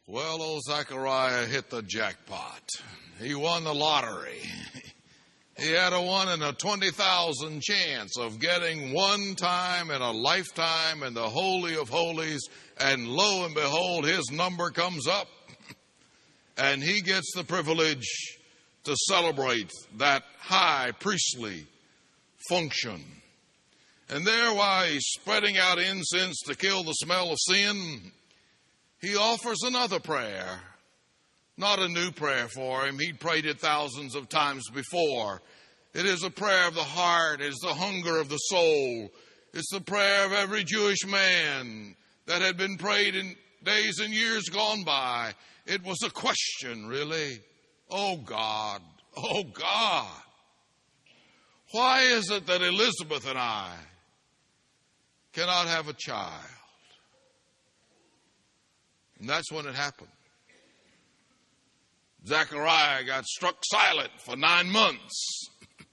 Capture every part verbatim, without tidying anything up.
Well, old Zechariah hit the jackpot. He won the lottery. He had a one in a twenty thousand chance of getting one time in a lifetime in the Holy of Holies, and lo and behold, his number comes up, and he gets the privilege to celebrate that high priestly function. And there, while he's spreading out incense to kill the smell of sin, he offers another prayer. Not a new prayer for him. He'd prayed it thousands of times before. It is a prayer of the heart. It is the hunger of the soul. It's the prayer of every Jewish man that had been prayed in days and years gone by. It was a question, really. Oh God, oh God, why is it that Elizabeth and I cannot have a child? And that's when it happened. Zechariah got struck silent for nine months.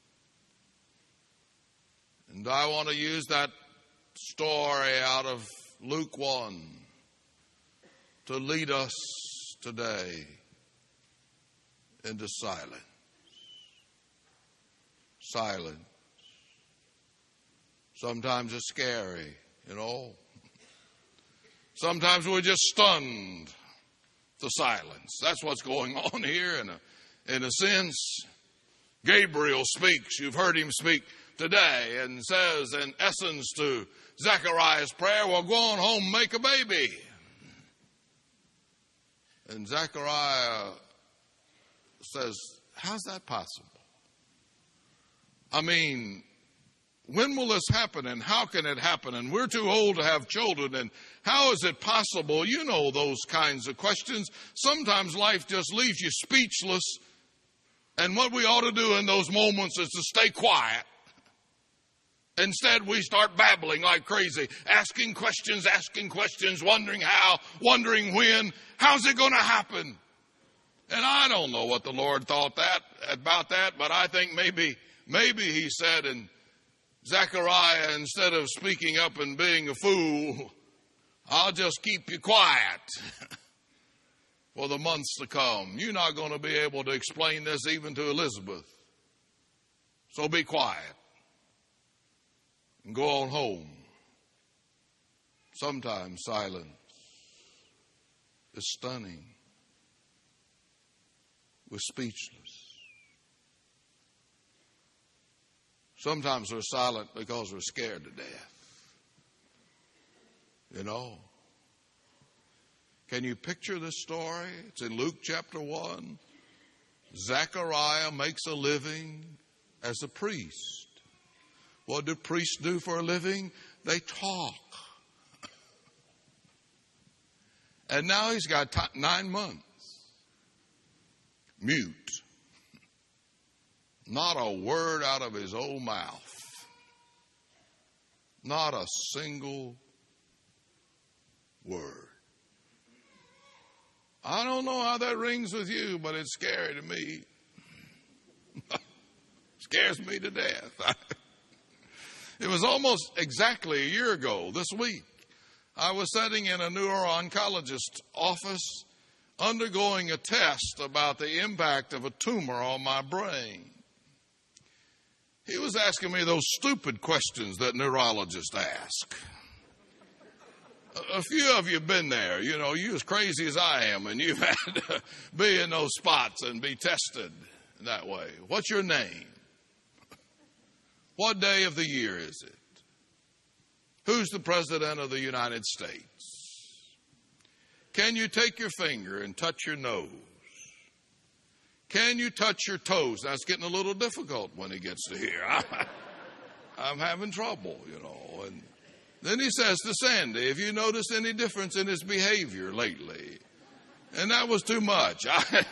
And I want to use that story out of Luke one to lead us today into silence. Silence. Sometimes it's scary, you know. Sometimes we're just stunned to silence. That's what's going on here in a, in a sense. Gabriel speaks. You've heard him speak today, and says in essence to Zechariah's prayer, well, go on home, make a baby. And Zechariah says, how's that possible? I mean, when will this happen, and how can it happen? And we're too old to have children, and how is it possible? You know those kinds of questions. Sometimes life just leaves you speechless, and what we ought to do in those moments is to stay quiet. Instead, we start babbling like crazy, asking questions, asking questions, wondering how, wondering when. How's it going to happen? And I don't know what the Lord thought that about that, but I think maybe, maybe he said, and Zechariah, instead of speaking up and being a fool, I'll just keep you quiet for the months to come. You're not going to be able to explain this even to Elizabeth. So be quiet and go on home. Sometimes silence is stunning. We're speechless. Sometimes we're silent because we're scared to death. You know. Can you picture this story? It's in Luke chapter one. Zechariah makes a living as a priest. What do priests do for a living? They talk. And now he's got t- nine months. Mute. Not a word out of his own mouth. Not a single word. I don't know how that rings with you, but it's scary to me. Scares me to death. It was almost exactly a year ago this week. I was sitting in a neuro-oncologist's office undergoing a test about the impact of a tumor on my brain. He was asking me those stupid questions that neurologists ask. A few of you have been there. You know, you're as crazy as I am, and you've had to be in those spots and be tested that way. What's your name? What day of the year is it? Who's the President of the United States? Can you take your finger and touch your nose? Can you touch your toes? That's getting a little difficult when he gets to here. I'm having trouble, you know. And then he says to Sandy, have you noticed any difference in his behavior lately? And that was too much. I,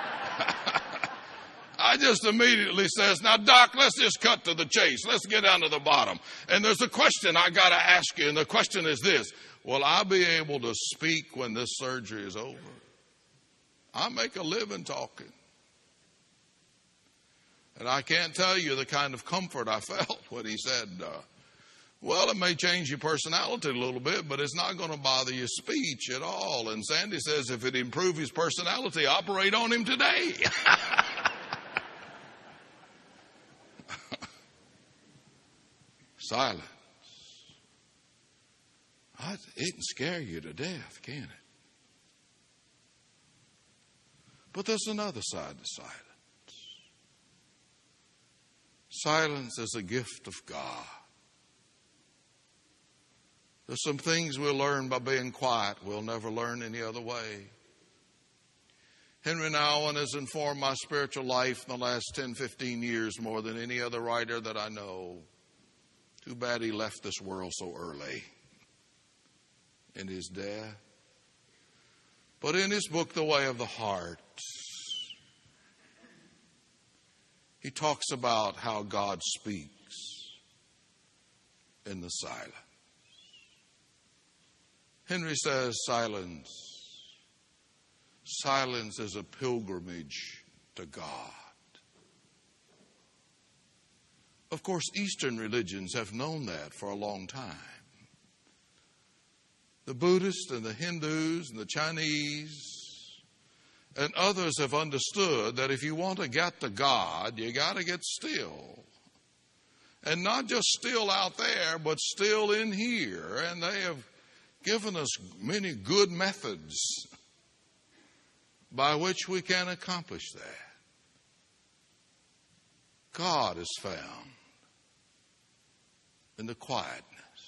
I just immediately says, now, Doc, let's just cut to the chase. Let's get down to the bottom. And there's a question I got to ask you, and the question is this. Will I be able to speak when this surgery is over? I make a living talking. And I can't tell you the kind of comfort I felt when he said, uh, Well, it may change your personality a little bit, but it's not going to bother your speech at all. And Sandy says if it improves his personality, operate on him today. Silence. It can scare you to death, can't it? But there's another side to silence. Silence is a gift of God. There's some things we'll learn by being quiet we'll never learn any other way. Henry Nouwen has informed my spiritual life in the last ten, fifteen years more than any other writer that I know. Too bad he left this world so early in his death. But in his book, The Way of the Heart, he talks about how God speaks in the silence. Henry says silence. Silence is a pilgrimage to God. Of course, Eastern religions have known that for a long time. The Buddhists and the Hindus and the Chinese and others have understood that if you want to get to God, you got to get still. And not just still out there, but still in here. And they have given us many good methods by which we can accomplish that. God is found in the quietness.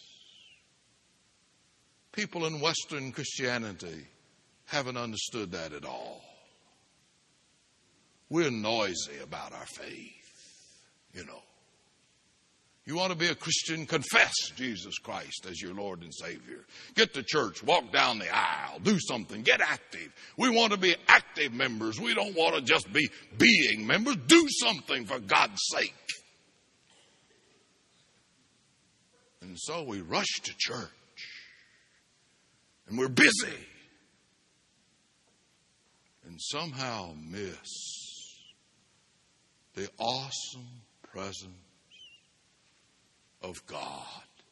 People in Western Christianity haven't understood that at all. We're noisy about our faith, you know. You want to be a Christian, confess Jesus Christ as your Lord and Savior. Get to church, walk down the aisle, do something, get active. We want to be active members. We don't want to just be being members. Do something for God's sake. And so we rush to church. And we're busy. And somehow miss the awesome presence of God.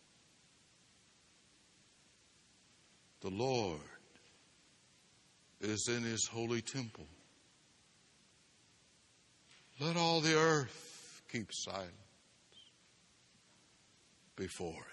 The Lord is in his holy temple. Let all the earth keep silence before him.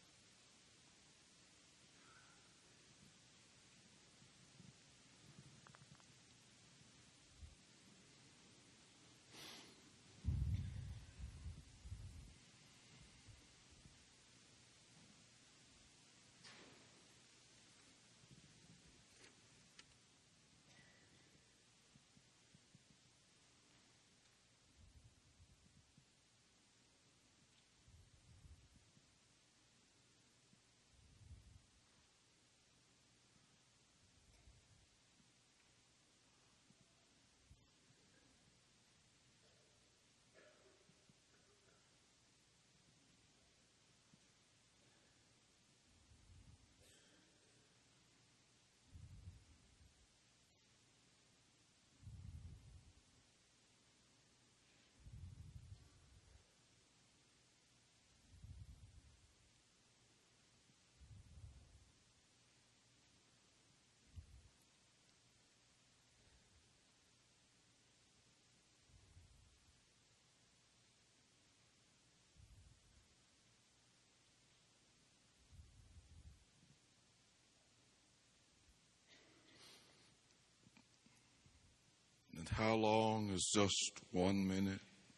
And how long is just one minute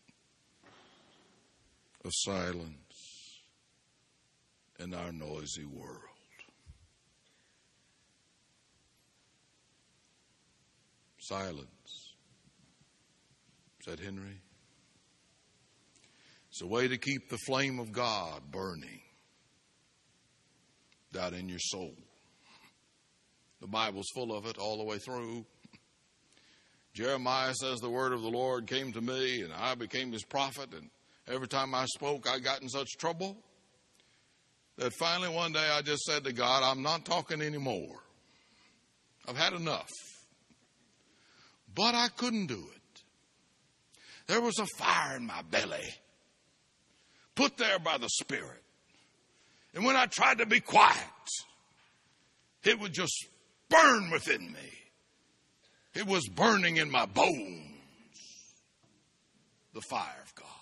of silence in our noisy world? Silence, said Henry. It's a way to keep the flame of God burning down in your soul. The Bible's full of it all the way through. Jeremiah says the word of the Lord came to me and I became his prophet, and every time I spoke I got in such trouble that finally one day I just said to God, I'm not talking anymore. I've had enough. But I couldn't do it. There was a fire in my belly, put there by the Spirit, And when I tried to be quiet, it would just burn within me. It was burning in my bones. The fire of God.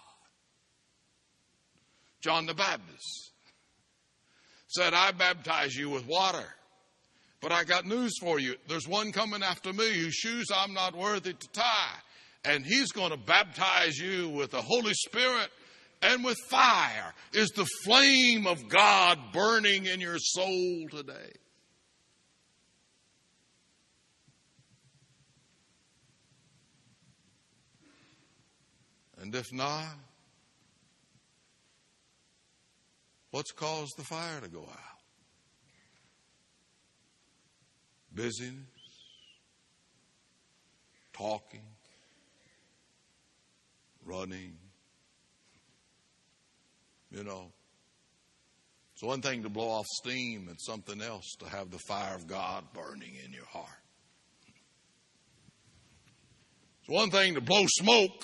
John the Baptist said, I baptize you with water, but I got news for you. There's one coming after me whose shoes I'm not worthy to tie. And he's going to baptize you with the Holy Spirit and with fire. Is the flame of God burning in your soul today? And if not, what's caused the fire to go out? Busyness, talking, running. You know, it's one thing to blow off steam, it's something else to have the fire of God burning in your heart. It's one thing to blow smoke.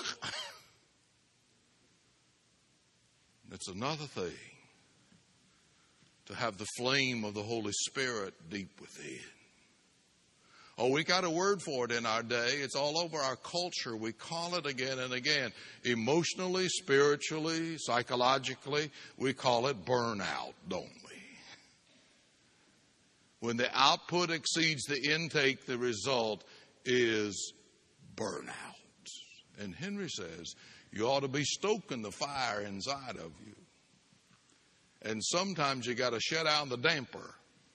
It's another thing to have the flame of the Holy Spirit deep within. Oh, we got a word for it in our day. It's all over our culture. We call it again and again. Emotionally, spiritually, psychologically, we call it burnout, don't we? When the output exceeds the intake, the result is burnout. And Henry says, you ought to be stoking the fire inside of you. And sometimes you got to shut down the damper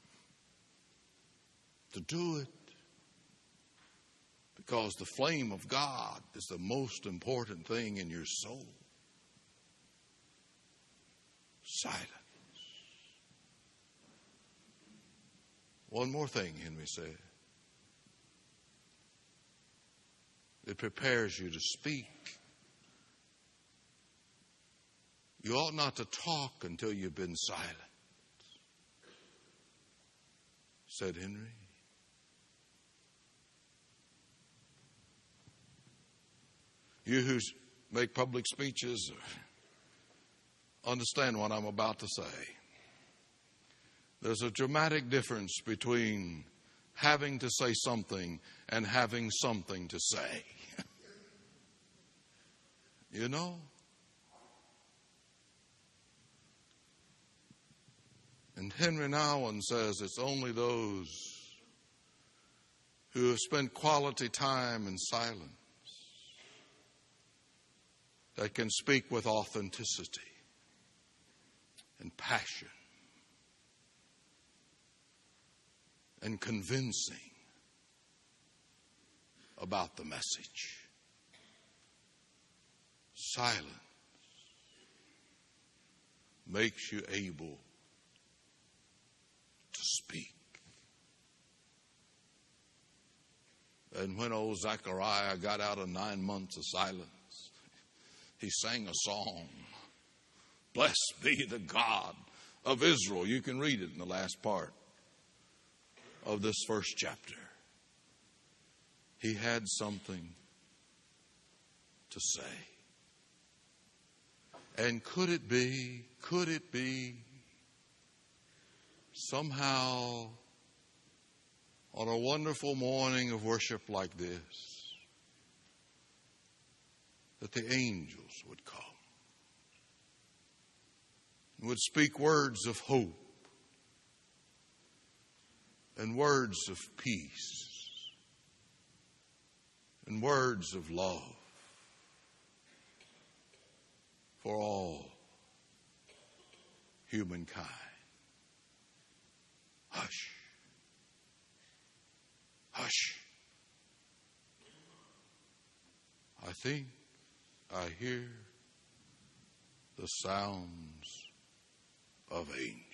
to do it. Because the flame of God is the most important thing in your soul. Silence. One more thing, Henry said. It prepares you to speak. You ought not to talk until you've been silent, said Henry. You who make public speeches understand what I'm about to say. There's a dramatic difference between having to say something and having something to say. You know? And Henry Nouwen says it's only those who have spent quality time in silence that can speak with authenticity and passion and convincing about the message. Silence makes you able to speak. And when old Zechariah got out of nine months of silence, he sang a song. Blessed be the God of Israel. You can read it in the last part of this first chapter. He had something to say. And could it be, could it be somehow on a wonderful morning of worship like this that the angels would come and would speak words of hope and words of peace and words of love for all humankind. Hush. Hush. I think I hear the sounds of angels.